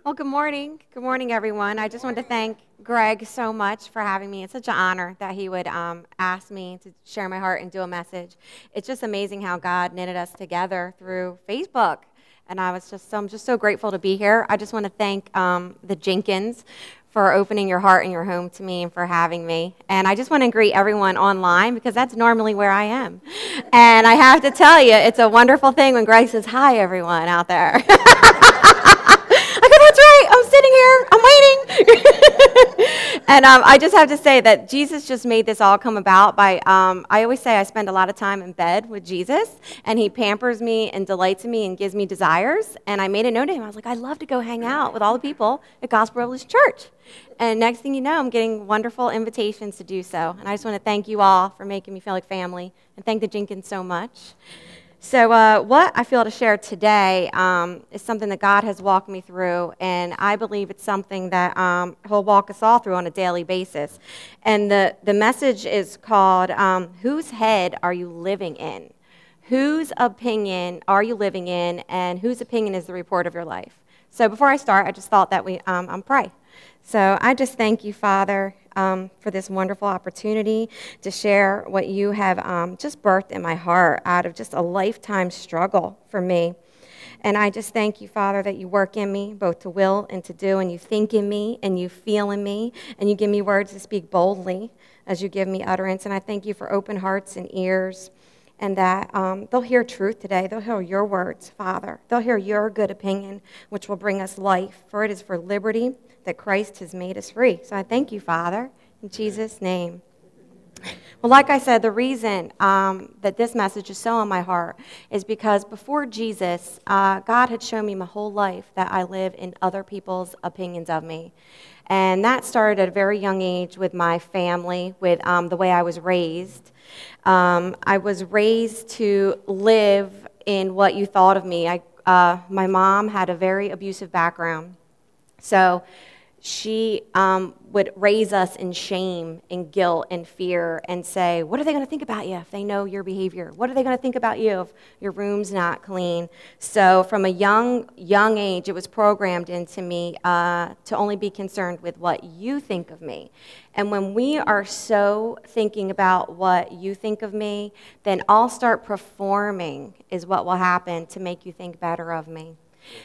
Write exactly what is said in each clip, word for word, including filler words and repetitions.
Well, good morning. Good morning, everyone. I just want to thank Greg so much for having me. It's such an honor that he would um, ask me to share my heart and do a message. It's just amazing how God knitted us together through Facebook. And I was just, so I'm just so grateful to be here. I just want to thank um, the Jenkins for opening your heart and your home to me and for having me. And I just want to greet everyone online because that's normally where I am. And I have to tell you, it's a wonderful thing when Greg says, "Hi, everyone out there." I go, "That's right, I'm sitting here, I'm waiting." And um, I just have to say that Jesus just made this all come about by, um, I always say I spend a lot of time in bed with Jesus, and he pampers me and delights in me and gives me desires. And I made a note to him. I was like, I'd love to go hang out with all the people at Gospel Revelation Church. And next thing you know, I'm getting wonderful invitations to do so. And I just want to thank you all for making me feel like family, and thank the Jenkins so much. So uh, what I feel to share today um, is something that God has walked me through, and I believe it's something that um, he'll walk us all through on a daily basis. And the, the message is called, um, Whose Head Are You Living In? Whose opinion are you living in, and whose opinion is the report of your life? So before I start, I just thought that we um, I'm pray. So I just thank you, Father, um, for this wonderful opportunity to share what you have um, just birthed in my heart out of just a lifetime struggle for me. And I just thank you, Father, that you work in me, both to will and to do, and you think in me, and you feel in me, and you give me words to speak boldly as you give me utterance. And I thank you for open hearts and ears, and that um, they'll hear truth today. They'll hear your words, Father. They'll hear your good opinion, which will bring us life, for it is for liberty that Christ has made us free. So I thank you, Father, in Jesus' name. Well, like I said, the reason um, that this message is so on my heart is because before Jesus, uh, God had shown me my whole life that I live in other people's opinions of me. And that started at a very young age with my family, with um, the way I was raised. Um, I was raised to live in what you thought of me. I, uh, my mom had a very abusive background. So she um, would raise us in shame and guilt and fear and say, what are they going to think about you if they know your behavior? What are they going to think about you if your room's not clean? So from a young, young age, it was programmed into me uh, to only be concerned with what you think of me. And when we are so thinking about what you think of me, then I'll start performing is what will happen to make you think better of me.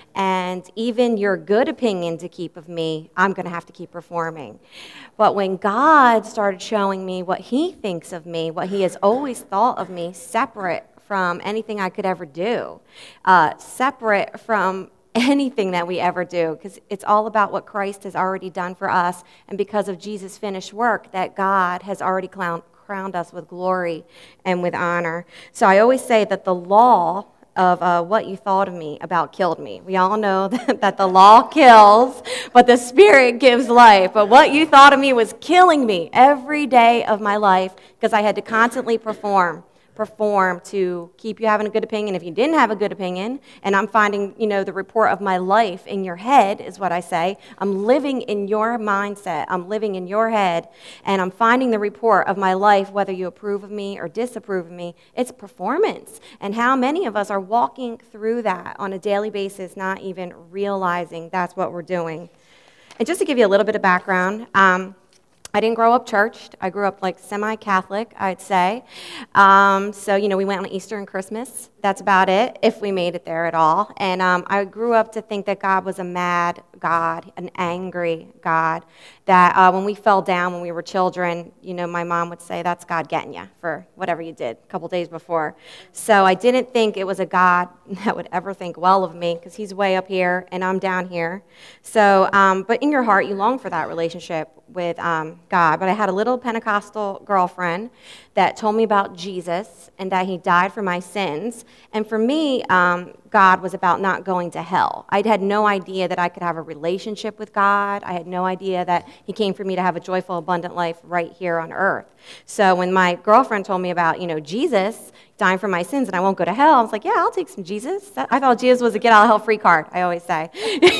And even your good opinion to keep of me, I'm going to have to keep performing. But when God started showing me what he thinks of me, what he has always thought of me, separate from anything I could ever do, uh, separate from anything that we ever do, because it's all about what Christ has already done for us, and because of Jesus' finished work, that God has already crowned, crowned us with glory and with honor. So I always say that the law of uh, what you thought of me about killed me. We all know that, that the law kills, but the Spirit gives life. But what you thought of me was killing me every day of my life because I had to constantly perform. perform to keep you having a good opinion. If you didn't have a good opinion, and I'm finding, you know, the report of my life in your head is what I say. I'm living in your mindset. I'm living in your head, and I'm finding the report of my life, whether you approve of me or disapprove of me. It's performance. And how many of us are walking through that on a daily basis, not even realizing that's what we're doing? And just to give you a little bit of background, um, I didn't grow up churched. I grew up like semi-Catholic, I'd say. Um, so, you know, we went on Easter and Christmas. That's about it, if we made it there at all. And um, I grew up to think that God was a mad God, an angry God, that uh, when we fell down when we were children, you know, my mom would say, that's God getting you for whatever you did a couple days before. So I didn't think it was a God that would ever think well of me, because he's way up here and I'm down here. So, um, but in your heart, you long for that relationship with um, God. But I had a little Pentecostal girlfriend that told me about Jesus and that he died for my sins. And for me, um, God was about not going to hell. I had no idea that I could have a relationship with God. I had no idea that he came for me to have a joyful, abundant life right here on earth. So when my girlfriend told me about, you know, Jesus dying for my sins and I won't go to hell, I was like, yeah, I'll take some Jesus. I thought Jesus was a get out of hell free card, I always say.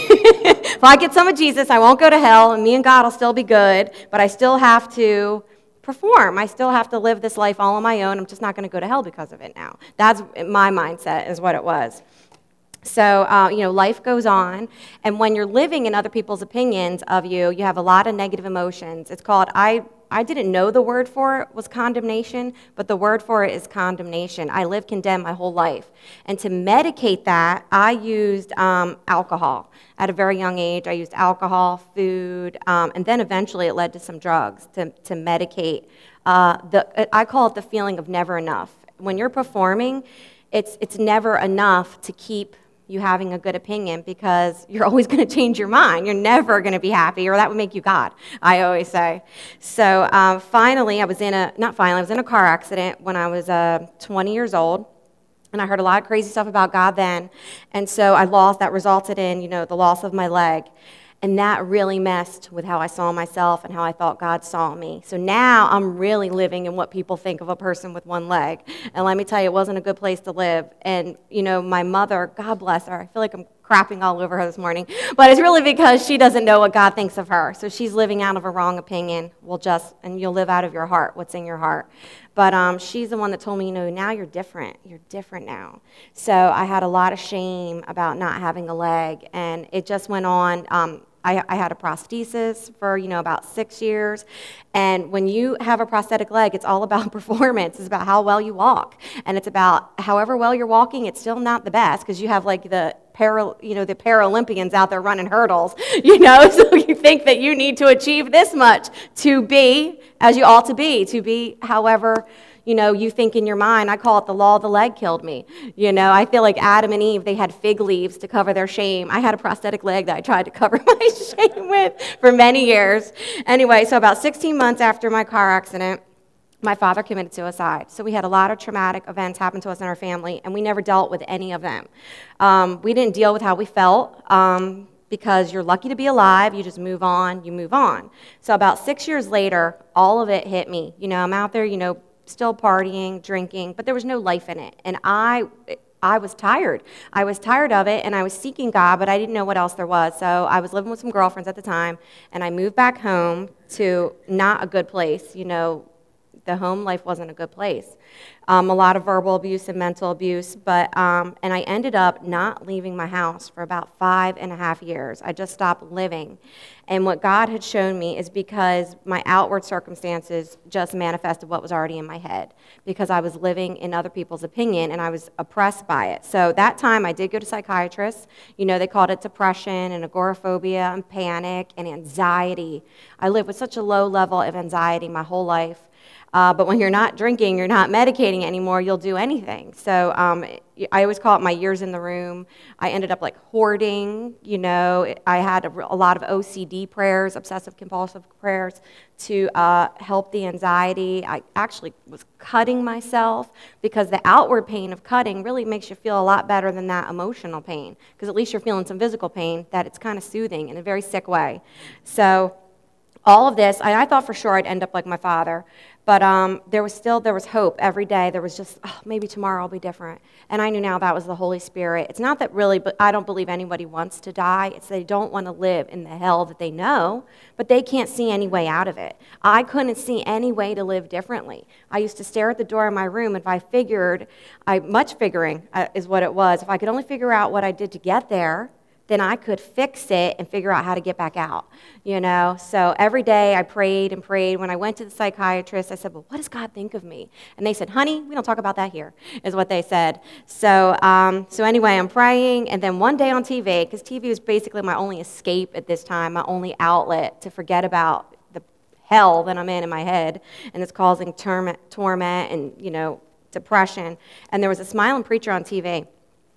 If I get some of Jesus, I won't go to hell, and me and God will still be good, but I still have to perform. I still have to live this life all on my own. I'm just not going to go to hell because of it now. That's my mindset, is what it was. So, uh, you know, life goes on, and when you're living in other people's opinions of you, you have a lot of negative emotions. It's called, I, I didn't know the word for it was condemnation, but the word for it is condemnation. I lived condemned my whole life. And to medicate that, I used um, alcohol. At a very young age, I used alcohol, food, um, and then eventually it led to some drugs to, to medicate. Uh, the, I call it the feeling of never enough. When you're performing, it's, it's never enough to keep you having a good opinion, because you're always going to change your mind. You're never going to be happy, or that would make you God, I always say. So uh, finally, I was in a, not finally, I was in a car accident when I was uh, twenty years old, and I heard a lot of crazy stuff about God then, and so I lost, that resulted in, you know, the loss of my leg. And that really messed with how I saw myself and how I thought God saw me. So now I'm really living in what people think of a person with one leg. And let me tell you, it wasn't a good place to live. And, you know, my mother, God bless her, I feel like I'm crapping all over her this morning, but it's really because she doesn't know what God thinks of her. So she's living out of a wrong opinion. We'll just, and you'll live out of your heart, what's in your heart. But um, she's the one that told me, you know, now you're different. You're different now. So I had a lot of shame about not having a leg, and it just went on. Um, I, I had a prosthesis for, you know, about six years. And when you have a prosthetic leg, it's all about performance. It's about how well you walk. And it's about however well you're walking, it's still not the best, because you have like the para, you know, the Paralympians out there running hurdles, you know, so you think that you need to achieve this much to be as you ought to be, to be however, you know, you think in your mind. I call it the law of the leg killed me. You know, I feel like Adam and Eve, they had fig leaves to cover their shame. I had a prosthetic leg that I tried to cover my shame with for many years. Anyway, so about sixteen months after my car accident, my father committed suicide. So we had a lot of traumatic events happen to us in our family, and we never dealt with any of them. Um, we didn't deal with how we felt. Um, because you're lucky to be alive, you just move on, you move on. So about six years later, all of it hit me. You know, I'm out there, you know, still partying, drinking, but there was no life in it. And I I was tired. I was tired of it, and I was seeking God, but I didn't know what else there was. So I was living with some girlfriends at the time, and I moved back home to not a good place. You know, the home life wasn't a good place. Um, a lot of verbal abuse and mental abuse, but um, and I ended up not leaving my house for about five and a half years. I just stopped living. And what God had shown me is because my outward circumstances just manifested what was already in my head, because I was living in other people's opinion and I was oppressed by it. So that time I did go to psychiatrists. You know, they called it depression and agoraphobia and panic and anxiety. I lived with such a low level of anxiety my whole life. Uh, but when you're not drinking, you're not medicating anymore, you'll do anything. So um, I always call it my years in the room. I ended up like hoarding, you know. I had a, a lot of O C D prayers, obsessive compulsive prayers, to uh, help the anxiety. I actually was cutting myself, because the outward pain of cutting really makes you feel a lot better than that emotional pain, because at least you're feeling some physical pain that it's kind of soothing in a very sick way. So all of this, I, I thought for sure I'd end up like my father. But um, there was still, there was hope every day. There was just, oh, maybe tomorrow I'll be different. And I knew now that was the Holy Spirit. It's not that really, but I don't believe anybody wants to die. It's they don't want to live in the hell that they know, but they can't see any way out of it. I couldn't see any way to live differently. I used to stare at the door of my room, and if I figured, I much figuring uh, is what it was. If I could only figure out what I did to get there, then I could fix it and figure out how to get back out, you know? So every day I prayed and prayed. When I went to the psychiatrist, I said, well, what does God think of me? And they said, honey, we don't talk about that here, is what they said. So um, so anyway, I'm praying, and then one day on T V, because T V was basically my only escape at this time, my only outlet to forget about the hell that I'm in in my head, and it's causing torment, torment and, you know, depression. And there was a smiling preacher on T V.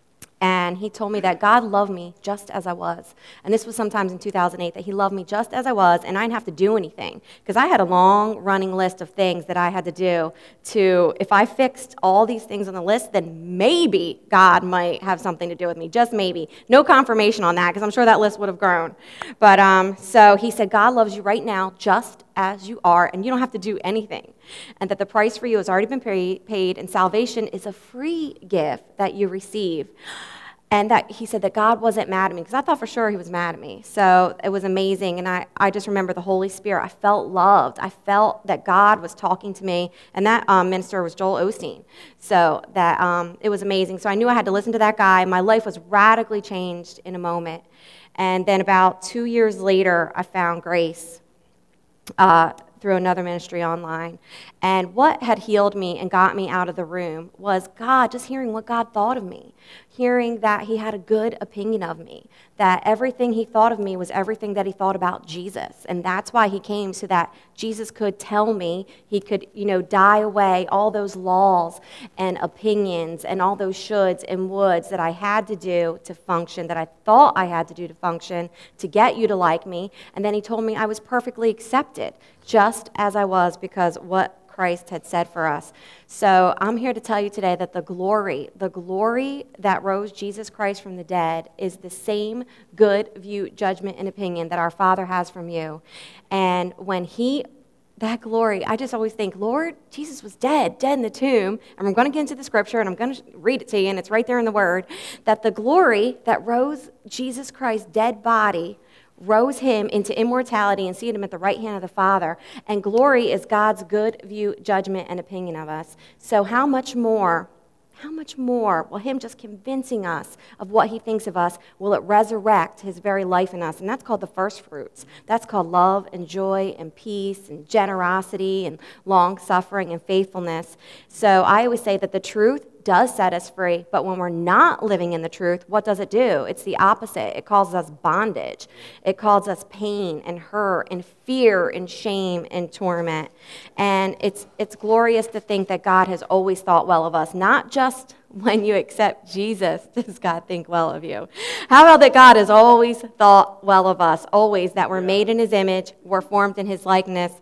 And he told me that God loved me just as I was. And this was sometimes in two thousand eight, that he loved me just as I was, and I didn't have to do anything. Because I had a long running list of things that I had to do to, if I fixed all these things on the list, then maybe God might have something to do with me, just maybe. No confirmation on that, because I'm sure that list would have grown. But um, so he said, God loves you right now just as you are, and you don't have to do anything. And that the price for you has already been paid, and salvation is a free gift that you receive. And that he said that God wasn't mad at me, because I thought for sure he was mad at me. So it was amazing. And I, I just remember the Holy Spirit. I felt loved. I felt that God was talking to me. And that um, minister was Joel Osteen. So that um, it was amazing. So I knew I had to listen to that guy. My life was radically changed in a moment. And then about two years later, I found grace uh, through another ministry online. And what had healed me and got me out of the room was God, just hearing what God thought of me, hearing that he had a good opinion of me, that everything he thought of me was everything that he thought about Jesus. And that's why he came, so that Jesus could tell me, he could, you know, die away all those laws and opinions and all those shoulds and woulds that I had to do to function, that I thought I had to do to function, to get you to like me. And then he told me I was perfectly accepted, just as I was, because what Christ had said for us. So I'm here to tell you today that the glory, the glory that rose Jesus Christ from the dead is the same good view, judgment, and opinion that our Father has from you. And when he, that glory, I just always think, Lord, Jesus was dead, dead in the tomb. And I'm going to get into the scripture, and I'm going to read it to you, and it's right there in the Word, that the glory that rose Jesus Christ's dead body rose him into immortality and seated him at the right hand of the Father. And glory is God's good view, judgment, and opinion of us. So how much more, how much more will him just convincing us of what he thinks of us, will it resurrect his very life in us? And that's called the first fruits. That's called love and joy and peace and generosity and long-suffering and faithfulness. So I always say that the truth does set us free, but when we're not living in the truth, what does it do? It's the opposite. It causes us bondage. It causes us pain and hurt and fear and shame and torment. And it's it's glorious to think that God has always thought well of us, not just when you accept Jesus does God think well of you. How about that God has always thought well of us, always, that we're made in his image, we're formed in his likeness.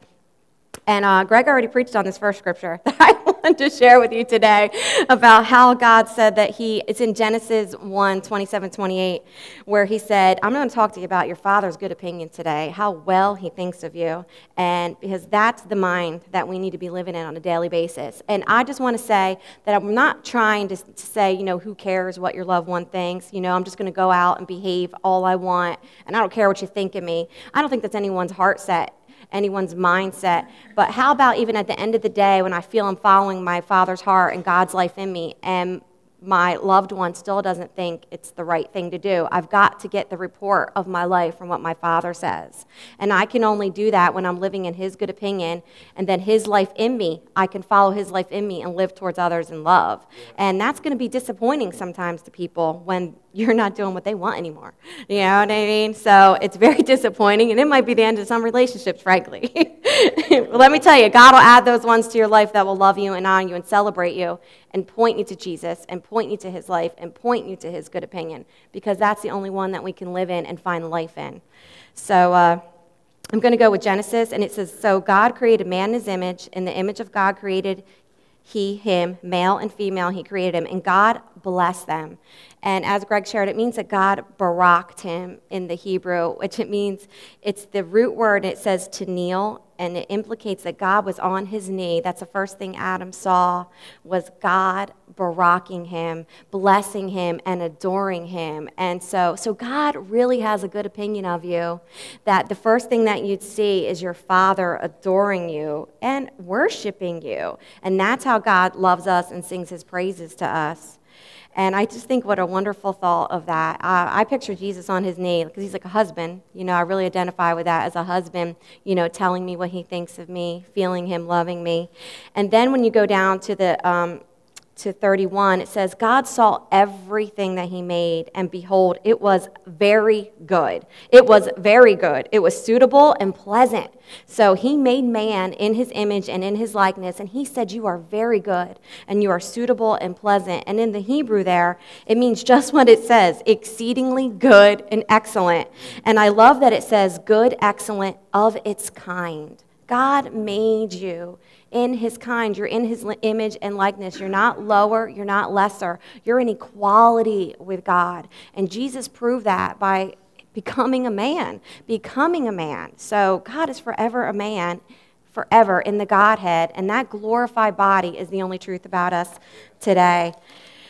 And uh, Greg already preached on this first scripture that I wanted to share with you today about how God said that he, it's in Genesis one, twenty-seven, twenty-eight, where he said, I'm going to talk to you about your Father's good opinion today, how well he thinks of you, and because that's the mind that we need to be living in on a daily basis. And I just want to say that I'm not trying to, to say, you know, who cares what your loved one thinks, you know, I'm just going to go out and behave all I want, and I don't care what you think of me. I don't think that's anyone's heart set, anyone's mindset. But how about even at the end of the day when I feel I'm following my Father's heart and God's life in me, and my loved one still doesn't think it's the right thing to do? I've got to get the report of my life from what my Father says. And I can only do that when I'm living in his good opinion, and then his life in me, I can follow his life in me and live towards others in love. And that's going to be disappointing sometimes to people when you're not doing what they want anymore. You know what I mean? So it's very disappointing, and it might be the end of some relationships, frankly. Let me tell you, God will add those ones to your life that will love you and honor you and celebrate you and point you to Jesus and point you to his life and point you to his good opinion, because that's the only one that we can live in and find life in. So uh, I'm going to go with Genesis, and it says, so God created man in his image. In the image of God created he, him, male and female, he created him, and God blessed them. And as Greg shared, it means that God baraked him in the Hebrew, which it means, it's the root word, it says to kneel, and it implicates that God was on his knee. That's the first thing Adam saw, was God baraking him, blessing him, and adoring him. And so, so God really has a good opinion of you, that the first thing that you'd see is your Father adoring you and worshiping you. And that's how God loves us and sings his praises to us. And I just think what a wonderful thought of that. Uh, I picture Jesus on his knee because he's like a husband. You know, I really identify with that as a husband, you know, telling me what he thinks of me, feeling him, loving me. And then when you go down to the um, to thirty-one, it says, God saw everything that he made, and behold, it was very good. It was very good. It was suitable and pleasant. So he made man in his image and in his likeness, and he said, you are very good, and you are suitable and pleasant. And in the Hebrew there, it means just what it says, exceedingly good and excellent. And I love that it says good, excellent, of its kind. God made you in his kind. You're in his image and likeness. You're not lower. You're not lesser. You're in equality with God. And Jesus proved that by becoming a man, becoming a man. So God is forever a man, forever in the Godhead. And that glorified body is the only truth about us today.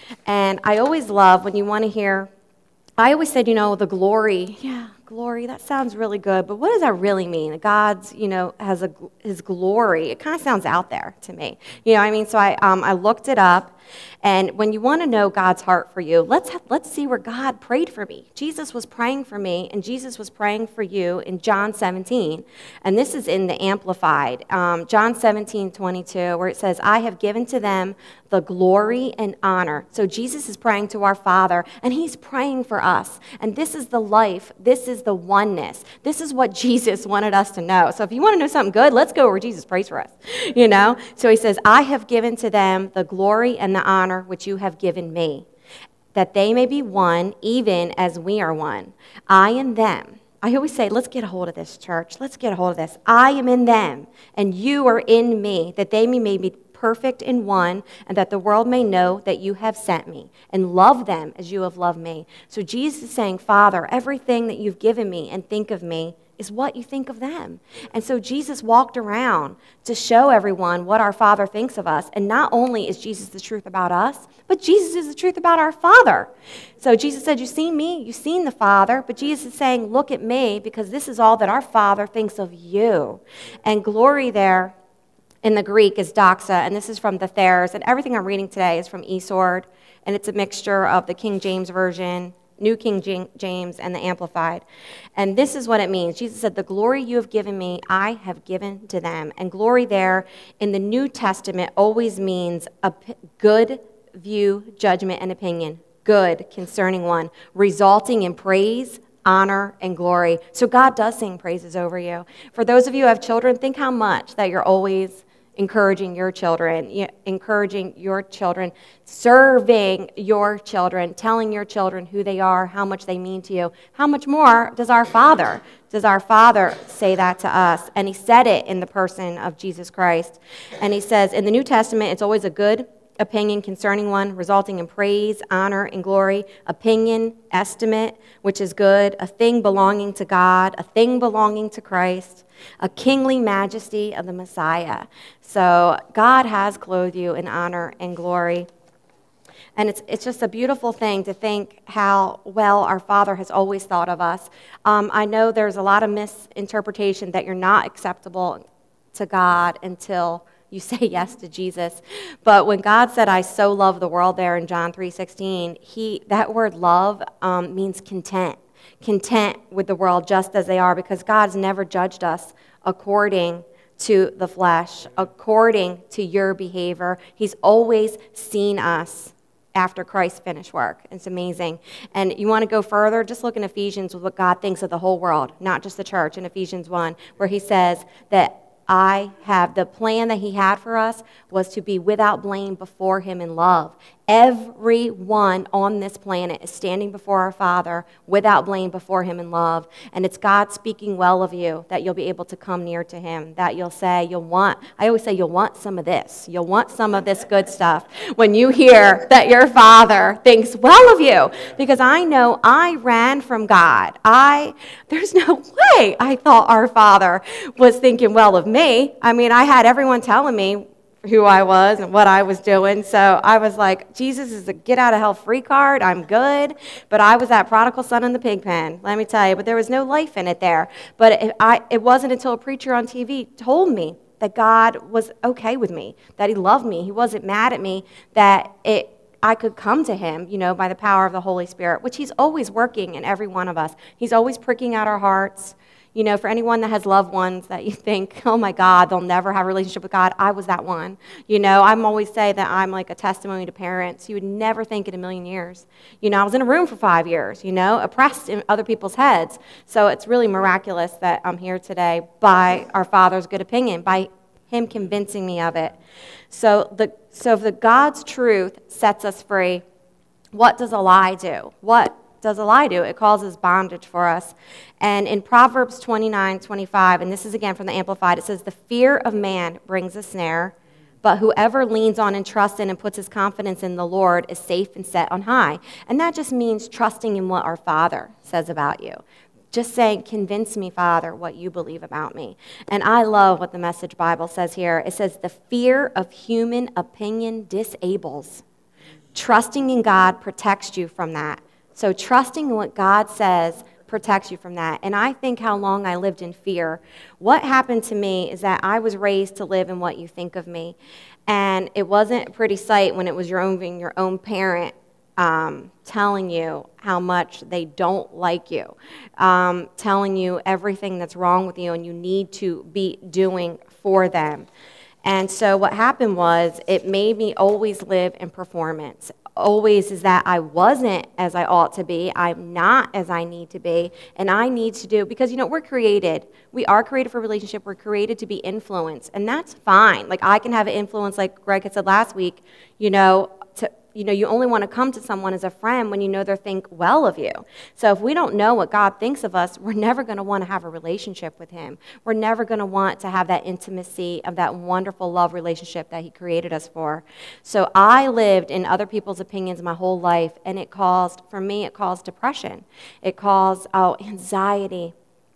And I always love when you want to hear, I always said, you know, the glory, yeah, glory, that sounds really good, but what does that really mean? God's, you know, has a, his glory. It kind of sounds out there to me. You know what I mean? So I, um, I looked it up. And when you want to know God's heart for you, let's have, let's see where God prayed for me. Jesus was praying for me, and Jesus was praying for you in John seventeen. And this is in the Amplified, um, John seventeen twenty-two, where it says, I have given to them the glory and honor. So Jesus is praying to our Father, and he's praying for us. And this is the life. This is the oneness. This is what Jesus wanted us to know. So if you want to know something good, let's go where Jesus prays for us, you know? So he says, I have given to them the glory and the honor which you have given me, that they may be one, even as we are one. I and them. I always say, let's get a hold of this, church. Let's get a hold of this. I am in them, and you are in me, that they may be perfect in one, and that the world may know that you have sent me, and love them as you have loved me. So Jesus is saying, Father, everything that you've given me and think of me is what you think of them. And so Jesus walked around to show everyone what our Father thinks of us. And not only is Jesus the truth about us, but Jesus is the truth about our Father. So Jesus said, you've seen me, you've seen the Father, but Jesus is saying, look at me, because this is all that our Father thinks of you. And glory there in the Greek is doxa, and this is from the Thayers, and everything I'm reading today is from eSword, and it's a mixture of the King James Version, New King James, and the Amplified. And this is what it means. Jesus said, the glory you have given me, I have given to them. And glory there in the New Testament always means a p- good view, judgment, and opinion. Good concerning one, resulting in praise, honor, and glory. So God does sing praises over you. For those of you who have children, think how much that you're always encouraging your children, encouraging your children, serving your children, telling your children who they are, how much they mean to you. How much more does our Father, does our Father say that to us? And he said it in the person of Jesus Christ. And he says, in the New Testament, it's always a good opinion concerning one, resulting in praise, honor, and glory. Opinion, estimate, which is good. A thing belonging to God, a thing belonging to Christ, a kingly majesty of the Messiah. So God has clothed you in honor and glory. And it's it's just a beautiful thing to think how well our Father has always thought of us. Um, I know there's a lot of misinterpretation that you're not acceptable to God until you say yes to Jesus. But when God said, I so love the world there in John three sixteen, he, that word love um, means content. Content with the world just as they are, because God's never judged us according to the flesh, according to your behavior. He's always seen us after Christ's finished work. It's amazing. And you want to go further, just look in Ephesians with what God thinks of the whole world, not just the church, in Ephesians one, where he says that I have, the plan that he had for us was to be without blame before him in love. Everyone on this planet is standing before our Father without blame before him in love. And it's God speaking well of you that you'll be able to come near to him, that you'll say, you'll want, I always say, you'll want some of this. You'll want some of this good stuff when you hear that your Father thinks well of you. Because I know I ran from God. I, there's no way I thought our Father was thinking well of me. I mean, I had everyone telling me who I was and what I was doing. So I was like, Jesus is a get out of hell free card. I'm good. But I was that prodigal son in the pig pen, let me tell you. But there was no life in it there. But it, I, it wasn't until a preacher on T V told me that God was okay with me, that he loved me. He wasn't mad at me, that it I could come to him, you know, by the power of the Holy Spirit, which he's always working in every one of us. He's always pricking out our hearts. You know, for anyone that has loved ones that you think, oh my God, they'll never have a relationship with God, I was that one. You know, I'm always say that I'm like a testimony to parents. You would never think in a million years. You know, I was in a room for five years, you know, oppressed in other people's heads. So it's really miraculous that I'm here today by our Father's good opinion, by him convincing me of it. So the so if the God's truth sets us free, what does a lie do? What does a lie do? It causes bondage for us. And in Proverbs twenty-nine twenty-five, and this is again from the Amplified, it says, the fear of man brings a snare, but whoever leans on and trusts in and puts his confidence in the Lord is safe and set on high. And that just means trusting in what our Father says about you. Just saying, convince me, Father, what you believe about me. And I love what the Message Bible says here. It says, the fear of human opinion disables. Trusting in God protects you from that. So trusting in what God says protects you from that. And I think how long I lived in fear. What happened to me is that I was raised to live in what you think of me. And it wasn't a pretty sight when it was your own, your own parent um, telling you how much they don't like you, um, telling you everything that's wrong with you and you need to be doing for them. And so what happened was it made me always live in performance. Always is that I wasn't as I ought to be. I'm not as I need to be. And I need to do, because, you know, we're created. We are created for relationship. We're created to be influenced. And that's fine. Like, I can have an influence, like Greg had said last week, you know, to, you know, you only want to come to someone as a friend when you know they think well of you. So if we don't know what God thinks of us, we're never going to want to have a relationship with him. We're never going to want to have that intimacy of that wonderful love relationship that he created us for. So I lived in other people's opinions my whole life, and it caused, for me, it caused depression. It caused oh, anxiety.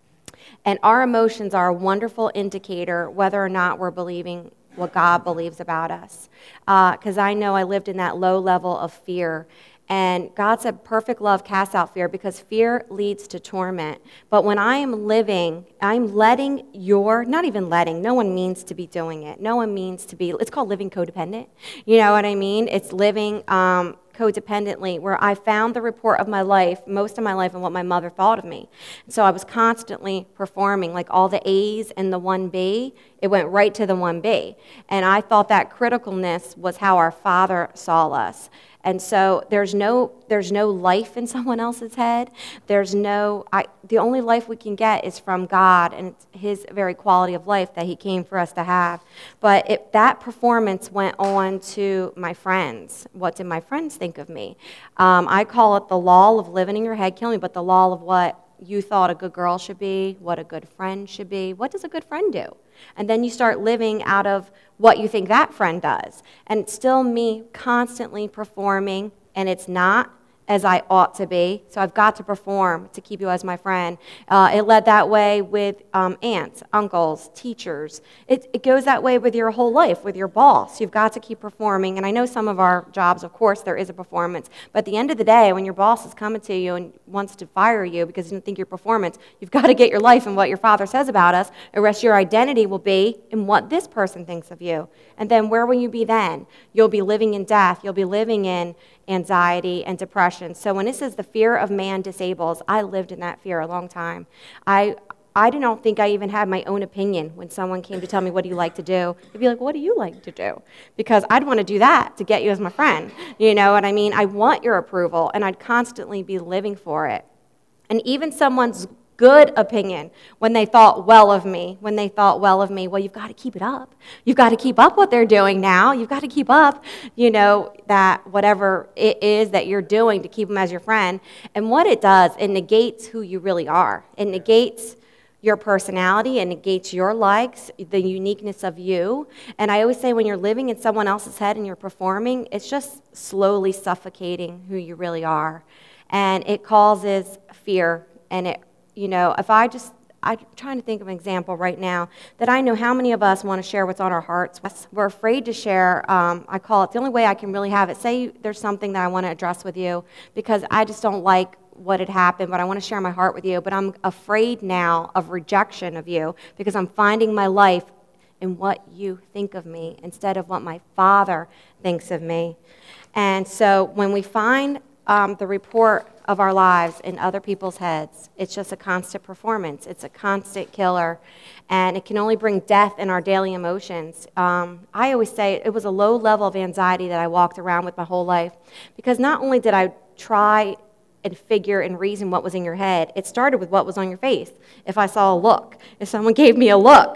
And our emotions are a wonderful indicator whether or not we're believing what God believes about us. Because uh, I know I lived in that low level of fear. And God said perfect love casts out fear, because fear leads to torment. But when I am living, I'm letting your, not even letting, no one means to be doing it. No one means to be, it's called living codependent. You know what I mean? It's living um, codependently, where I found the report of my life, most of my life, and what my mother thought of me. So I was constantly performing, like all the A's and the one B, it went right to the one B. And I thought that criticalness was how our Father saw us. And so there's no there's no life in someone else's head. There's no I the only life we can get is from God, and it's his very quality of life that he came for us to have. But it, that performance went on to my friends. What did my friends think of me? Um, I call it the law of living in your head, killing me, but the law of what you thought a good girl should be, what a good friend should be. What does a good friend do? And then you start living out of what you think that friend does. And it's still me constantly performing, and it's not as I ought to be. So I've got to perform to keep you as my friend. Uh, it led that way with um, aunts, uncles, teachers. It, it goes that way with your whole life, with your boss. You've got to keep performing. And I know some of our jobs, of course, there is a performance. But at the end of the day, when your boss is coming to you and wants to fire you because he doesn't think your performance, you've got to get your life in what your Father says about us, or rest your identity will be in what this person thinks of you. And then where will you be then? You'll be living in death. You'll be living in anxiety and depression. So when it says the fear of man disables, I lived in that fear a long time. I I don't think I even had my own opinion when someone came to tell me, what do you like to do? I'd be like, what do you like to do? Because I'd want to do that to get you as my friend. You know what I mean? I want your approval, and I'd constantly be living for it. And even someone's good opinion, when they thought well of me, when they thought well of me, well, you've got to keep it up. You've got to keep up what they're doing now. You've got to keep up, you know, that whatever it is that you're doing to keep them as your friend. And what it does, it negates who you really are. It negates your personality, it negates your likes, the uniqueness of you. And I always say when you're living in someone else's head and you're performing, it's just slowly suffocating who you really are. And it causes fear, and it You know, if I just, I'm trying to think of an example right now that I know how many of us want to share what's on our hearts. We're afraid to share. Um, I call it the only way I can really have it. Say there's something that I want to address with you because I just don't like what had happened, but I want to share my heart with you. But I'm afraid now of rejection of you because I'm finding my life in what you think of me instead of what my Father thinks of me. And so when we find um, the report of our lives in other people's heads, it's just a constant performance. It's a constant killer, and it can only bring death in our daily emotions. Um, I always say it was a low level of anxiety that I walked around with my whole life, because not only did I try and figure and reason what was in your head, it started with what was on your face. If I saw a look, if someone gave me a look,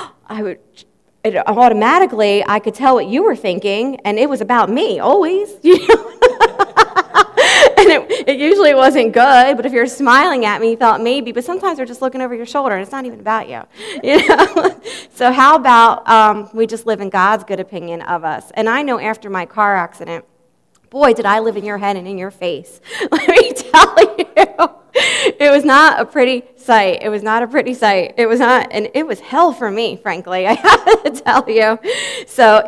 I would it, automatically I could tell what you were thinking, and it was about me always. You know? And it, it usually wasn't good, but if you're smiling at me, you thought maybe, but sometimes they're just looking over your shoulder, and it's not even about you. You know? So how about um, we just live in God's good opinion of us? And I know after my car accident, boy, did I live in your head and in your face. Let me tell you, it was not a pretty sight. It was not a pretty sight. It was not, and it was hell for me, frankly, I have to tell you. So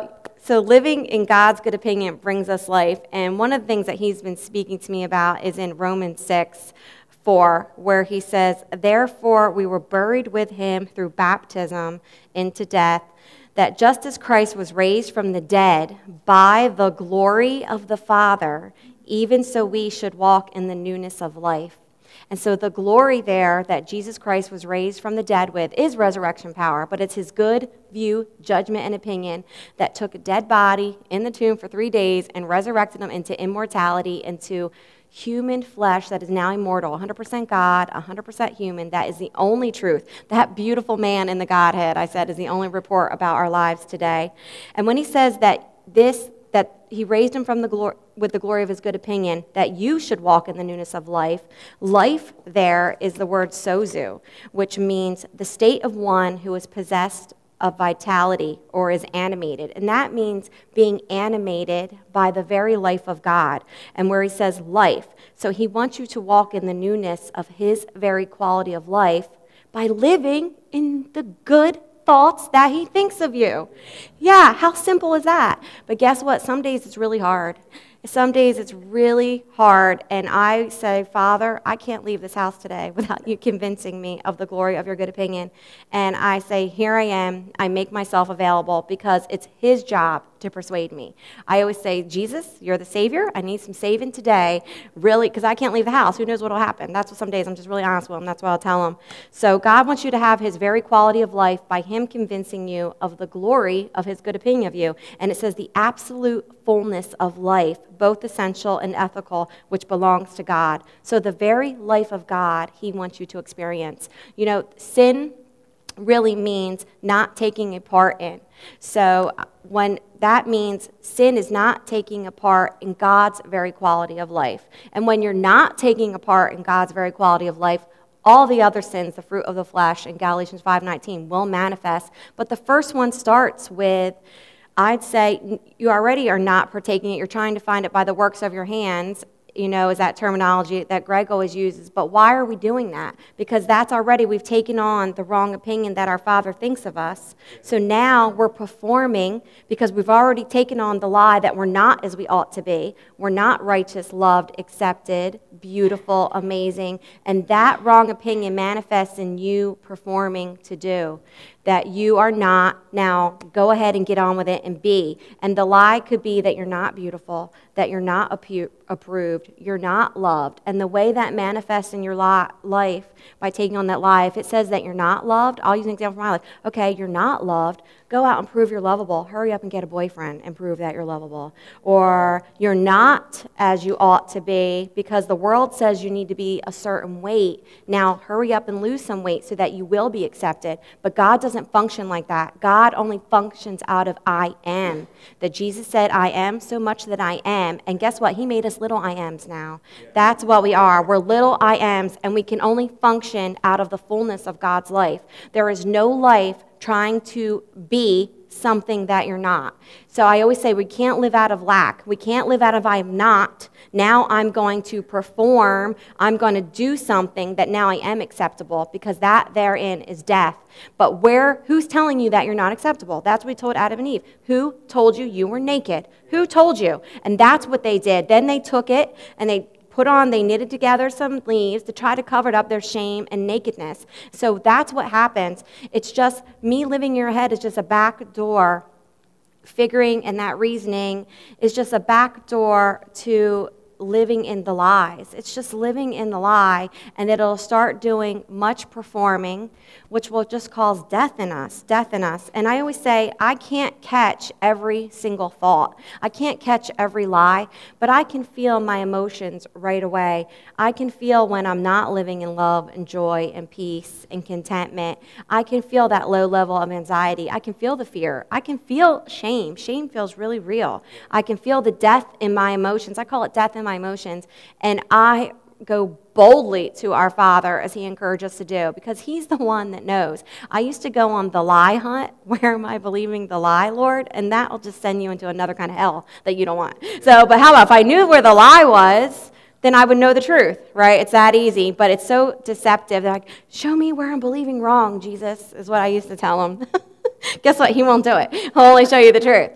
So living in God's good opinion brings us life. And one of the things that he's been speaking to me about is in Romans six, four, where he says, therefore we were buried with him through baptism into death, that just as Christ was raised from the dead by the glory of the Father, even so we should walk in the newness of life. And so the glory there that Jesus Christ was raised from the dead with is resurrection power, but it's his good view, judgment, and opinion that took a dead body in the tomb for three days and resurrected him into immortality, into human flesh that is now immortal, one hundred percent God, one hundred percent human. That is the only truth. That beautiful man in the Godhead, I said, is the only report about our lives today. And when he says that this, that he raised him from the glory, with the glory of his good opinion, that you should walk in the newness of life, life there is the word sozo, which means the state of one who is possessed of vitality or is animated. And that means being animated by the very life of God. And where he says life, so he wants you to walk in the newness of his very quality of life by living in the good thoughts that he thinks of you. Yeah, how simple is that? But guess what? Some days it's really hard. Some days it's really hard, and I say, Father, I can't leave this house today without you convincing me of the glory of your good opinion. And I say, here I am. I make myself available because it's his job to persuade me. I always say, Jesus, you're the Savior. I need some saving today, really, because I can't leave the house. Who knows what will happen? That's what some days I'm just really honest with him. That's what I'll tell him. So God wants you to have his very quality of life by him convincing you of the glory of his good opinion of you. And it says the absolute fullness of life, both essential and ethical, which belongs to God. So the very life of God he wants you to experience. You know, sin really means not taking a part in. So when that means sin is not taking a part in God's very quality of life. And when you're not taking a part in God's very quality of life, all the other sins, the fruit of the flesh in Galatians five nineteen, will manifest. But the first one starts with, I'd say, you already are not partaking it. You're trying to find it by the works of your hands, you know, is that terminology that Greg always uses. But why are we doing that? Because that's already, we've taken on the wrong opinion that our Father thinks of us. So now we're performing because we've already taken on the lie that we're not as we ought to be. We're not righteous, loved, accepted, beautiful, amazing. And that wrong opinion manifests in you performing to do. That you are not, now go ahead and get on with it and be. And the lie could be that you're not beautiful, that you're not appu- approved, you're not loved. And the way that manifests in your li- life by taking on that lie, if it says that you're not loved, I'll use an example from my life. Okay, you're not loved. Go out and prove you're lovable. Hurry up and get a boyfriend and prove that you're lovable. Or you're not as you ought to be because the world says you need to be a certain weight. Now hurry up and lose some weight so that you will be accepted. But God doesn't function like that. God only functions out of I am. That Jesus said, I am so much that I am. And guess what? He made us little I ams now. That's what we are. We're little I ams, and we can only function out of the fullness of God's life. There is no life trying to be something that you're not. So I always say we can't live out of lack. We can't live out of I'm not. Now I'm going to perform. I'm going to do something that now I am acceptable because that therein is death. But where, who's telling you that you're not acceptable? That's what we told Adam and Eve. Who told you you were naked? Who told you? And that's what they did. Then they took it and they put on, they knitted together some leaves to try to cover up their shame and nakedness. So that's what happens. It's just me living in your head is just a back door. Figuring and that reasoning is just a back door to living in the lies. It's just living in the lie, and it'll start doing much performing, which will just cause death in us, death in us. And I always say, I can't catch every single thought. I can't catch every lie, but I can feel my emotions right away. I can feel when I'm not living in love and joy and peace and contentment. I can feel that low level of anxiety. I can feel the fear. I can feel shame. Shame feels really real. I can feel the death in my emotions. I call it death in my emotions. And I go boldly to our Father as he encourages us to do because he's the one that knows. I used to go on the lie hunt. Where am I believing the lie, Lord? And that will just send you into another kind of hell that you don't want. So, but how about if I knew where the lie was, then I would know the truth, right? It's that easy, but it's so deceptive. They're like, show me where I'm believing wrong, Jesus, is what I used to tell them. Guess what? He won't do it. He'll only show you the truth.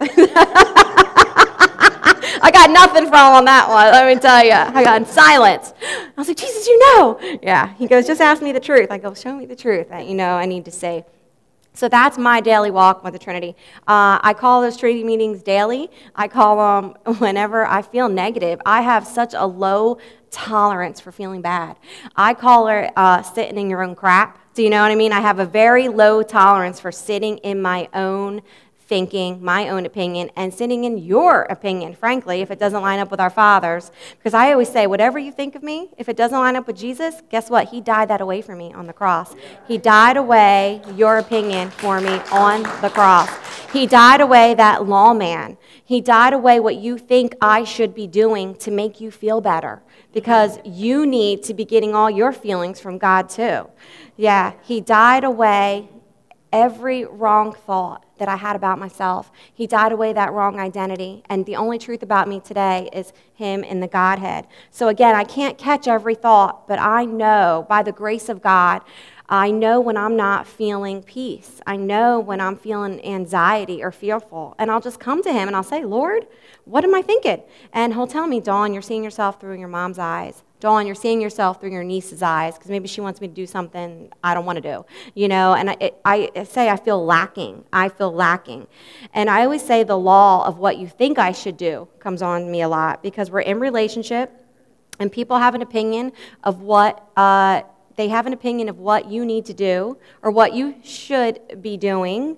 I got nothing from him on that one, let me tell you. I got silence. I was like, Jesus, you know. Yeah, he goes, just ask me the truth. I go, show me the truth that you know I need to say. So that's my daily walk with the Trinity. Uh, I call those Trinity meetings daily. I call them whenever I feel negative. I have such a low tolerance for feeling bad. I call it uh, sitting in your own crap. Do you know what I mean? I have a very low tolerance for sitting in my own thinking, my own opinion, and sitting in your opinion, frankly, if it doesn't line up with our Father's. Because I always say, whatever you think of me, if it doesn't line up with Jesus, guess what? He died that away for me on the cross. He died away your opinion for me on the cross. He died away that lawman. He died away what you think I should be doing to make you feel better. Because you need to be getting all your feelings from God too. Yeah, he died away every wrong thought that I had about myself. He died away that wrong identity. And the only truth about me today is him in the Godhead. So again, I can't catch every thought, but I know by the grace of God, I know when I'm not feeling peace. I know when I'm feeling anxiety or fearful. And I'll just come to him and I'll say, Lord, what am I thinking? And he'll tell me, Dawn, you're seeing yourself through your mom's eyes. Dawn, you're seeing yourself through your niece's eyes because maybe she wants me to do something I don't want to do, you know, and I, I, I say I feel lacking. I feel lacking. And I always say the law of what you think I should do comes on me a lot because we're in relationship and people have an opinion of what, uh, they have an opinion of what you need to do or what you should be doing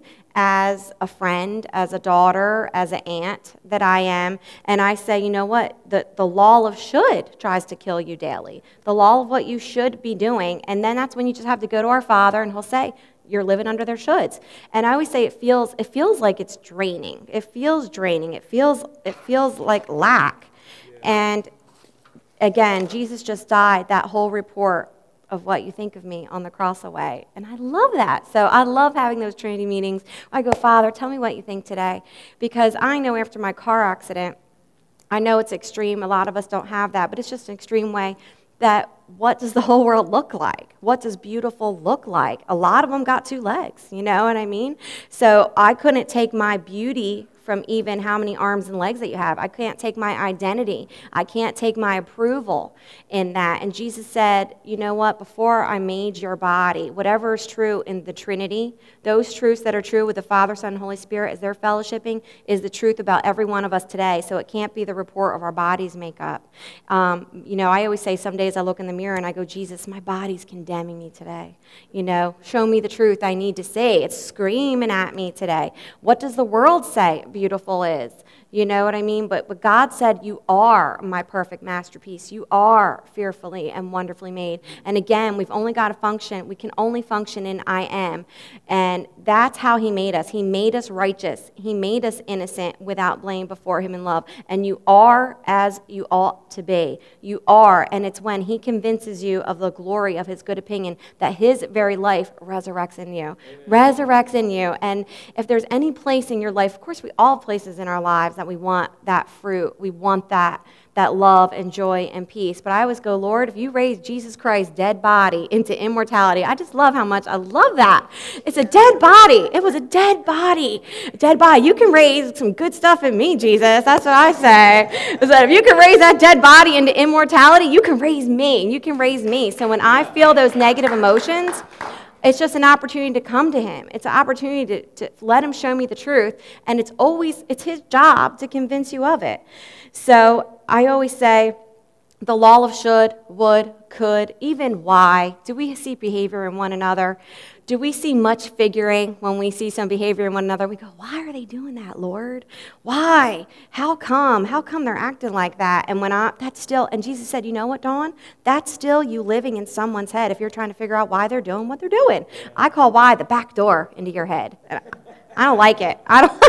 as a friend, as a daughter, as an aunt that I am, and I say, you know what, the, the law of should tries to kill you daily. The law of what you should be doing, and then that's when you just have to go to our Father, and he'll say, you're living under their shoulds. And I always say it feels it feels like it's draining. It feels draining. It feels it feels like lack. And again, Jesus just died that whole report of what you think of me on the cross away. And I love that. So I love having those Trinity meetings. I go, Father, tell me what you think today. Because I know after my car accident, I know it's extreme. A lot of us don't have that, but it's just an extreme way that what does the whole world look like? What does beautiful look like? A lot of them got two legs, you know what I mean? So I couldn't take my beauty from even how many arms and legs that you have. I can't take my identity. I can't take my approval in that. And Jesus said, you know what, before I made your body, whatever is true in the Trinity, those truths that are true with the Father, Son, and Holy Spirit as they're fellowshipping is the truth about every one of us today. So it can't be the report of our body's makeup. Um, you know, I always say some days I look in the mirror and I go, Jesus, my body's condemning me today. You know, show me the truth I need to say. It's screaming at me today. What does the world say beautiful is? You know what I mean? But, but God said, you are my perfect masterpiece. You are fearfully and wonderfully made. And again, we've only got to function. We can only function in I am. And that's how he made us. He made us righteous. He made us innocent without blame before him in love. And you are as you ought to be. You are. And it's when he convinces you of the glory of his good opinion that his very life resurrects in you. Amen. Resurrects in you. And if there's any place in your life, of course we all have places in our lives that we want that fruit. We want that, that love and joy and peace. But I always go, Lord, if you raise Jesus Christ's dead body into immortality, I just love how much I love that. It's a dead body. It was a dead body. A dead body. You can raise some good stuff in me, Jesus. That's what I say. Is that if you can raise that dead body into immortality, you can raise me. You can raise me. So when I feel those negative emotions, it's just an opportunity to come to him. It's an opportunity to, to let him show me the truth. And it's always, it's his job to convince you of it. So I always say the law of should, would, could, even why. Do we see behavior in one another? Do we see much figuring when we see some behavior in one another? We go, why are they doing that, Lord? Why? How come? How come they're acting like that? And when I, that's still, and Jesus said, you know what, Dawn? That's still you living in someone's head if you're trying to figure out why they're doing what they're doing. I call why the back door into your head. I don't like it. I don't.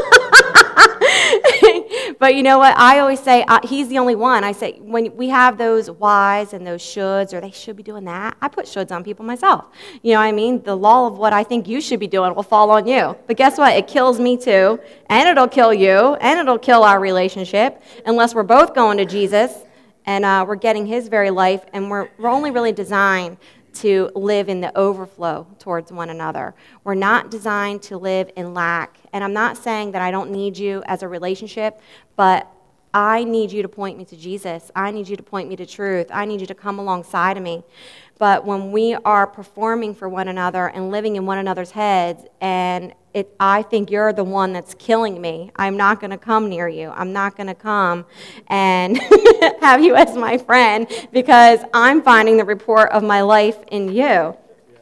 But you know what? I always say uh, he's the only one. I say when we have those whys and those shoulds, or they should be doing that, I put shoulds on people myself. You know what I mean? The law of what I think you should be doing will fall on you. But guess what? It kills me too, and it'll kill you, and it'll kill our relationship unless we're both going to Jesus and uh, we're getting his very life, and we're, we're only really designed to live in the overflow towards one another. We're not designed to live in lack. And I'm not saying that I don't need you as a relationship, but I need you to point me to Jesus. I need you to point me to truth. I need you to come alongside of me. But when we are performing for one another and living in one another's heads, and it, I think you're the one that's killing me, I'm not going to come near you. I'm not going to come and have you as my friend because I'm finding the report of my life in you.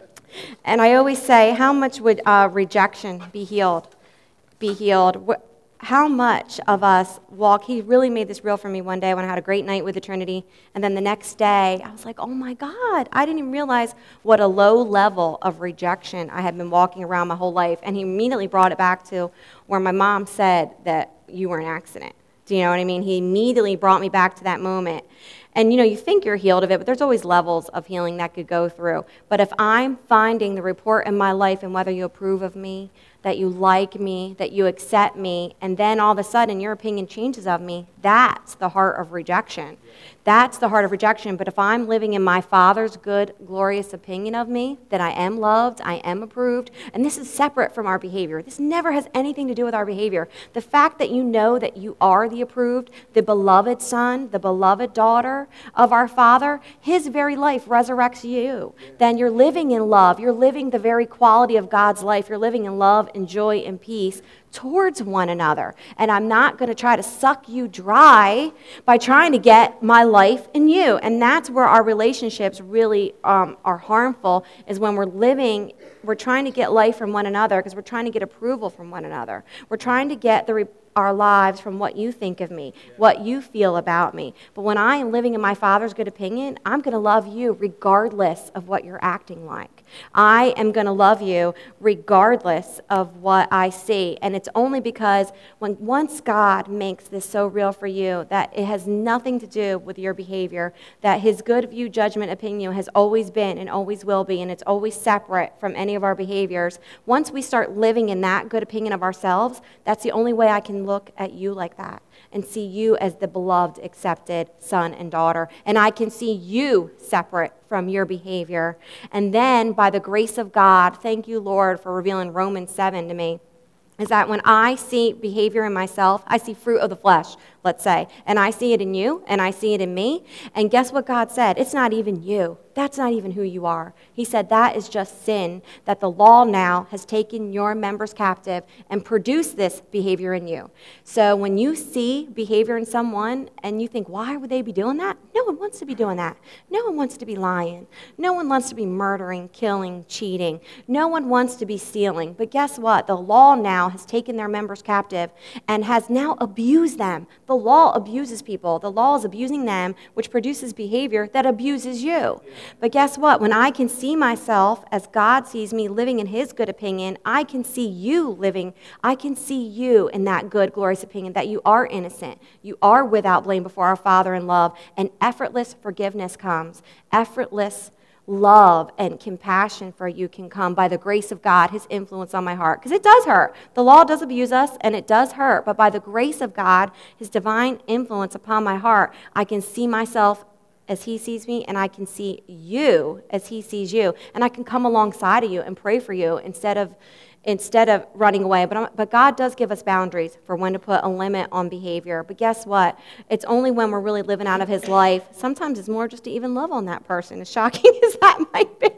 And I always say, how much would uh, rejection be healed? Be healed? How much of us walk, he really made this real for me one day when I had a great night with the Trinity, and then the next day, I was like, oh my God, I didn't even realize what a low level of rejection I had been walking around my whole life, and he immediately brought it back to where my mom said that you were an accident. Do you know what I mean? He immediately brought me back to that moment. And, you know, you think you're healed of it, but there's always levels of healing that could go through. But if I'm finding the report in my life and whether you approve of me, that you like me, that you accept me, and then all of a sudden your opinion changes of me, that's the heart of rejection. That's the heart of rejection. But if I'm living in my Father's good, glorious opinion of me, that I am loved, I am approved, and this is separate from our behavior. This never has anything to do with our behavior. The fact that you know that you are the approved, the beloved son, the beloved daughter of our Father, his very life resurrects you. Then you're living in love. You're living the very quality of God's life. You're living in love and joy and peace towards one another. And I'm not going to try to suck you dry by trying to get my life in you. And that's where our relationships really um, are harmful, is when we're living, we're trying to get life from one another because we're trying to get approval from one another. We're trying to get the re- our lives from what you think of me, what you feel about me. But when I am living in my Father's good opinion, I'm going to love you regardless of what you're acting like. I am going to love you regardless of what I see. And it's only because when once God makes this so real for you that it has nothing to do with your behavior, that his good view, judgment, opinion has always been and always will be, and it's always separate from any of our behaviors. Once we start living in that good opinion of ourselves, that's the only way I can look at you like that and see you as the beloved, accepted son and daughter. And I can see you separate from your behavior. And then by the grace of God, thank you, Lord, for revealing Romans seven to me, is that when I see behavior in myself, I see fruit of the flesh, let's say, and I see it in you, and I see it in me, and guess what God said? It's not even you. That's not even who you are. He said that is just sin, that the law now has taken your members captive and produced this behavior in you. So when you see behavior in someone and you think, why would they be doing that? No one wants to be doing that. No one wants to be lying. No one wants to be murdering, killing, cheating. No one wants to be stealing. But guess what? The law now has taken their members captive and has now abused them. The law abuses people. The law is abusing them, which produces behavior that abuses you. But guess what? When I can see myself as God sees me living in his good opinion, I can see you living. I can see you in that good, glorious opinion that you are innocent. You are without blame before our Father in love. And effortless forgiveness comes. Effortless love and compassion for you can come by the grace of God, his influence on my heart. Because it does hurt. The law does abuse us, and it does hurt. But by the grace of God, his divine influence upon my heart, I can see myself as he sees me, and I can see you as he sees you. And I can come alongside of you and pray for you instead of instead of running away. But, I'm, but God does give us boundaries for when to put a limit on behavior. But guess what? It's only when we're really living out of his life. Sometimes it's more just to even love on that person, as shocking as that might be.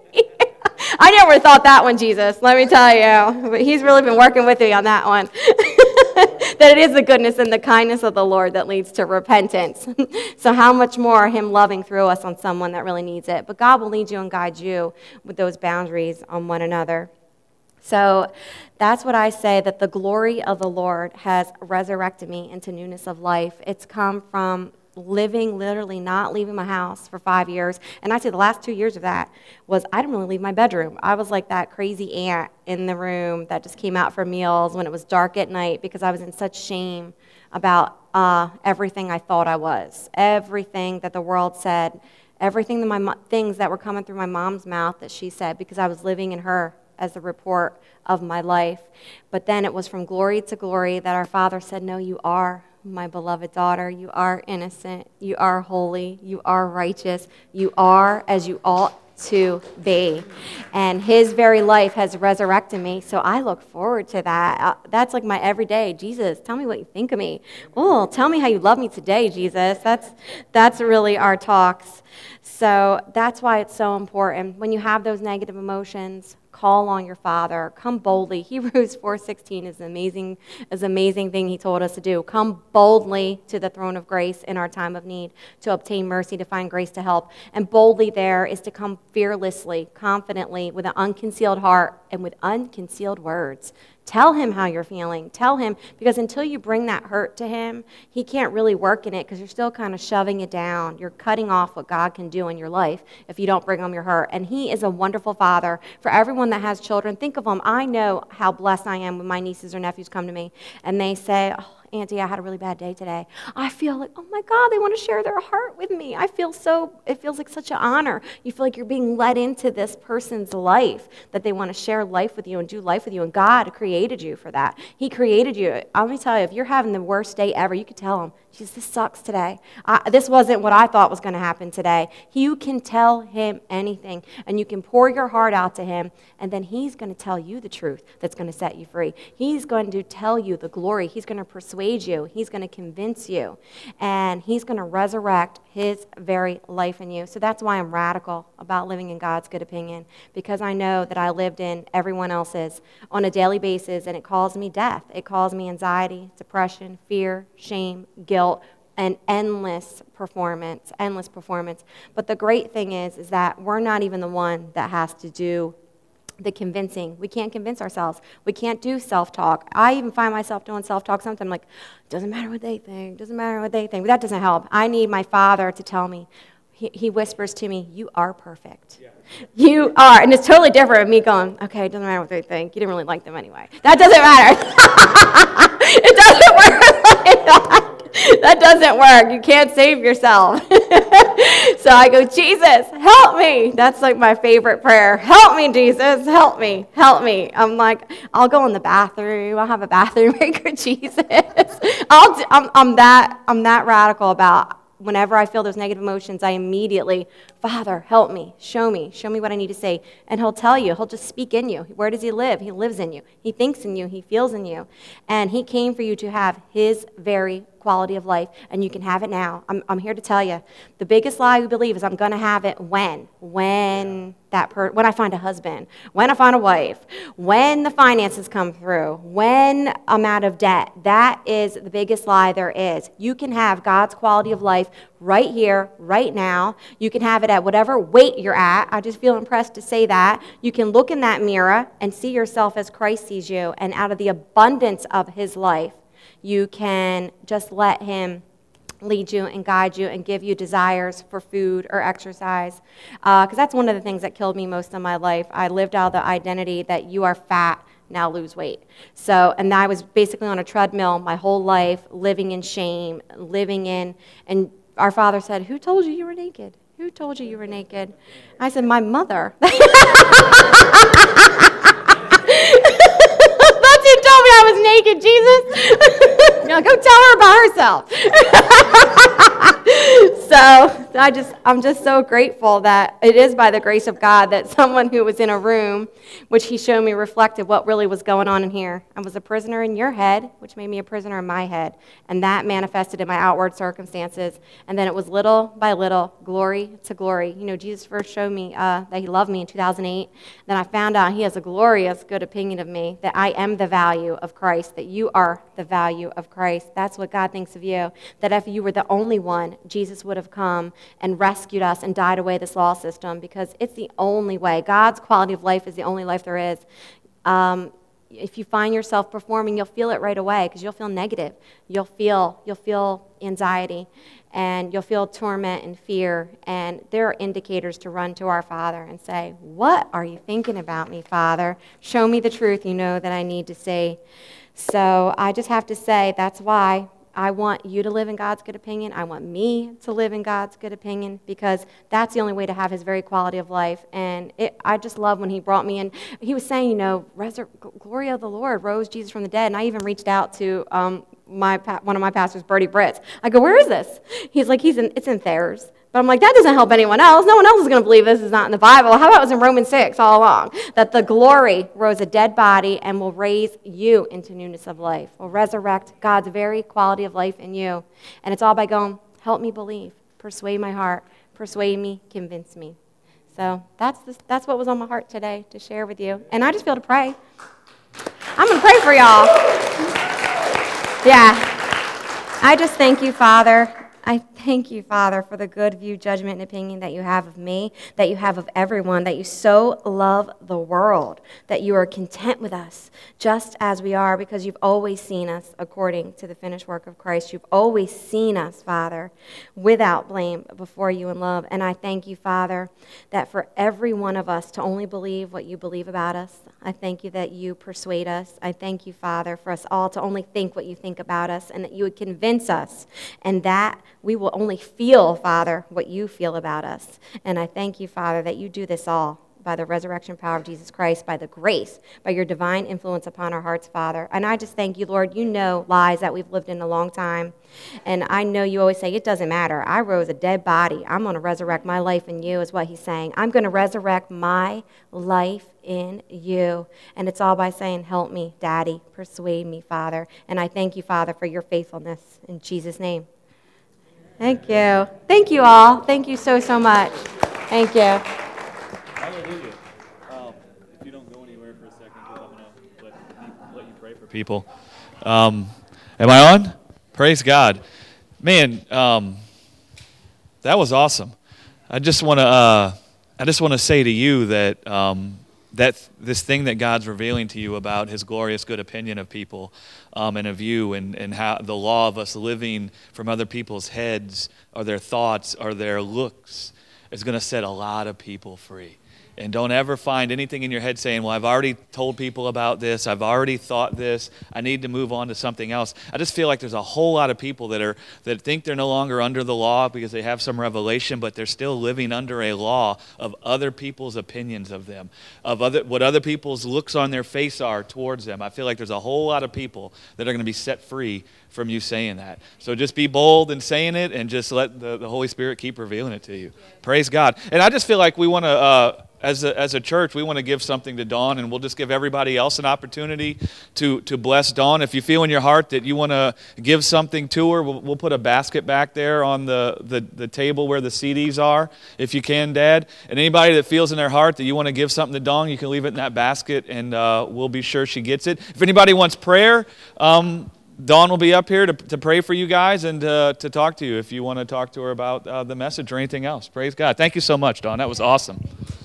I never thought that one, Jesus, let me tell you. But he's really been working with me on that one. That it is the goodness and the kindness of the Lord that leads to repentance. So how much more him loving through us on someone that really needs it. But God will lead you and guide you with those boundaries on one another. So that's what I say, that the glory of the Lord has resurrected me into newness of life. It's come from living, literally not leaving my house for five years. And I say the last two years of that was I didn't really leave my bedroom. I was like that crazy aunt in the room that just came out for meals when it was dark at night because I was in such shame about uh, everything I thought I was, everything that the world said, everything that my mo- things that were coming through my mom's mouth that she said, because I was living in her as the report of my life. But then it was from glory to glory that our Father said, no, you are my beloved daughter. You are innocent. You are holy. You are righteous. You are as you ought to be. And his very life has resurrected me, so I look forward to that. Uh, that's like my everyday. Jesus, tell me what you think of me. Oh, tell me how you love me today, Jesus. That's that's really our talks. So that's why it's so important. When you have those negative emotions, call on your Father. Come boldly. Hebrews four sixteen is an amazing, is an amazing thing he told us to do. Come boldly to the throne of grace in our time of need to obtain mercy, to find grace to help. And boldly there is to come fearlessly, confidently, with an unconcealed heart and with unconcealed words. Tell him how you're feeling. Tell him, because until you bring that hurt to him, he can't really work in it because you're still kind of shoving it down. You're cutting off what God can do in your life if you don't bring him your hurt. And he is a wonderful father. For everyone that has children, think of them. I know how blessed I am when my nieces or nephews come to me and they say, oh, Auntie, I had a really bad day today. I feel like, oh my God, they want to share their heart with me. I feel so, it feels like such an honor. You feel like you're being led into this person's life, that they want to share life with you and do life with you. And God created you for that. He created you. Let me tell you, if you're having the worst day ever, you could tell him, Jesus, this sucks today. I, this wasn't what I thought was going to happen today. You can tell him anything, and you can pour your heart out to him, and then he's going to tell you the truth that's going to set you free. He's going to tell you the glory. He's going to persuade you. He's going to convince you, and he's going to resurrect his very life in you. So that's why I'm radical about living in God's good opinion, because I know that I lived in everyone else's on a daily basis, and it caused me death. It caused me anxiety, depression, fear, shame, guilt, and endless performance, endless performance. But the great thing is, is that we're not even the one that has to do the convincing. We can't convince ourselves. We can't do self-talk. I even find myself doing self-talk sometimes. I'm like, doesn't matter what they think, doesn't matter what they think. But that doesn't help. I need my Father to tell me. He, he whispers to me, you are perfect. Yeah. You are. And it's totally different from me going, okay, it doesn't matter what they think. You didn't really like them anyway. That doesn't matter. It doesn't work like that. That doesn't work. You can't save yourself. So I go, Jesus, help me. That's like my favorite prayer. Help me, Jesus. Help me. Help me. I'm like, I'll go in the bathroom. I'll have a bathroom maker, Jesus. I'll do, I'm, I'm that I'm that radical about whenever I feel those negative emotions, I immediately, Father, help me, show me, show me what I need to say. And he'll tell you, he'll just speak in you. Where does he live? He lives in you. He thinks in you. He feels in you. And he came for you to have his very quality of life, and you can have it now. I'm, I'm here to tell you, the biggest lie we believe is I'm going to have it when? When that per- when I find a husband, when I find a wife, when the finances come through, when I'm out of debt. That is the biggest lie there is. You can have God's quality of life right here, right now. You can have it at whatever weight you're at. I just feel impressed to say that. You can look in that mirror and see yourself as Christ sees you, and out of the abundance of his life, you can just let him lead you and guide you and give you desires for food or exercise. Because uh, that's one of the things that killed me most of my life. I lived out the identity that you are fat, now lose weight. So, and I was basically on a treadmill my whole life, living in shame, living in, and our Father said, who told you you were naked? Who told you you were naked? I said, my mother. You told me I was naked, Jesus. Now go tell her about herself. So I just, I'm just so grateful that it is by the grace of God that someone who was in a room, which he showed me reflected what really was going on in here. I was a prisoner in your head, which made me a prisoner in my head. And that manifested in my outward circumstances. And then it was little by little, glory to glory. You know, Jesus first showed me uh, that he loved me in two thousand eight. Then I found out he has a glorious good opinion of me, that I am the value of Christ, that you are the value of Christ. That's what God thinks of you, that if you were the only one, Jesus would have come and rescued us and died away this law system, because it's the only way. God's quality of life is the only life there is. Um, if you find yourself performing, you'll feel it right away, because you'll feel negative. You'll feel, you'll feel anxiety, and you'll feel torment and fear, and there are indicators to run to our Father and say, what are you thinking about me, Father? Show me the truth you know that I need to say. So I just have to say, that's why I want you to live in God's good opinion. I want me to live in God's good opinion, because that's the only way to have his very quality of life. And it, I just love when he brought me in. He was saying, you know, Resur- glory of the Lord rose Jesus from the dead. And I even reached out to um, my one of my pastors, Bertie Britz. I go, where is this? He's like, he's in, it's in Thayer's. But I'm like, that doesn't help anyone else. No one else is going to believe this is not in the Bible. How about it was in Romans six all along? That the glory rose a dead body and will raise you into newness of life. Will resurrect God's very quality of life in you. And it's all by going, help me believe, persuade my heart, persuade me, convince me. So that's the, that's what was on my heart today to share with you. And I just feel to pray. I'm going to pray for y'all. Yeah. I just thank you, Father. I thank you, Father, for the good view, judgment, and opinion that you have of me, that you have of everyone, that you so love the world, that you are content with us just as we are, because you've always seen us according to the finished work of Christ. You've always seen us, Father, without blame before you in love. And I thank you, Father, that for every one of us to only believe what you believe about us. I thank you that you persuade us. I thank you, Father, for us all to only think what you think about us, and that you would convince us, and that we will only feel, Father, what you feel about us. And I thank you, Father, that you do this all by the resurrection power of Jesus Christ, by the grace, by your divine influence upon our hearts, Father. And I just thank you, Lord. You know lies that we've lived in a long time. And I know you always say, it doesn't matter. I rose a dead body. I'm going to resurrect my life in you, is what he's saying. I'm going to resurrect my life in you. And it's all by saying, help me, Daddy. Persuade me, Father. And I thank you, Father, for your faithfulness. In Jesus' name. Thank you. Thank you all. Thank you so, so much. Thank you. Hallelujah. Um, if you don't go anywhere for a second, because I'm going to let you, let you pray for people. Um, am I on? Praise God. Man, um, that was awesome. I just want to uh, I just want to say to you that um, that this thing that God's revealing to you about his glorious good opinion of people um, and of you, and, and how the law of us living from other people's heads or their thoughts or their looks is going to set a lot of people free. And don't ever find anything in your head saying, well, I've already told people about this. I've already thought this. I need to move on to something else. I just feel like there's a whole lot of people that are that think they're no longer under the law because they have some revelation, but they're still living under a law of other people's opinions of them, of other what other people's looks on their face are towards them. I feel like there's a whole lot of people that are going to be set free from you saying that. So just be bold in saying it, and just let the, the Holy Spirit keep revealing it to you. Yeah. Praise God. And I just feel like we want to... Uh, As a, as a church, we want to give something to Dawn, and we'll just give everybody else an opportunity to, to bless Dawn. If you feel in your heart that you want to give something to her, we'll, we'll put a basket back there on the, the, the table where the C Ds are, if you can, Dad. And anybody that feels in their heart that you want to give something to Dawn, you can leave it in that basket, and uh, we'll be sure she gets it. If anybody wants prayer, um, Dawn will be up here to, to pray for you guys and uh, to talk to you if you want to talk to her about uh, the message or anything else. Praise God. Thank you so much, Dawn. That was awesome.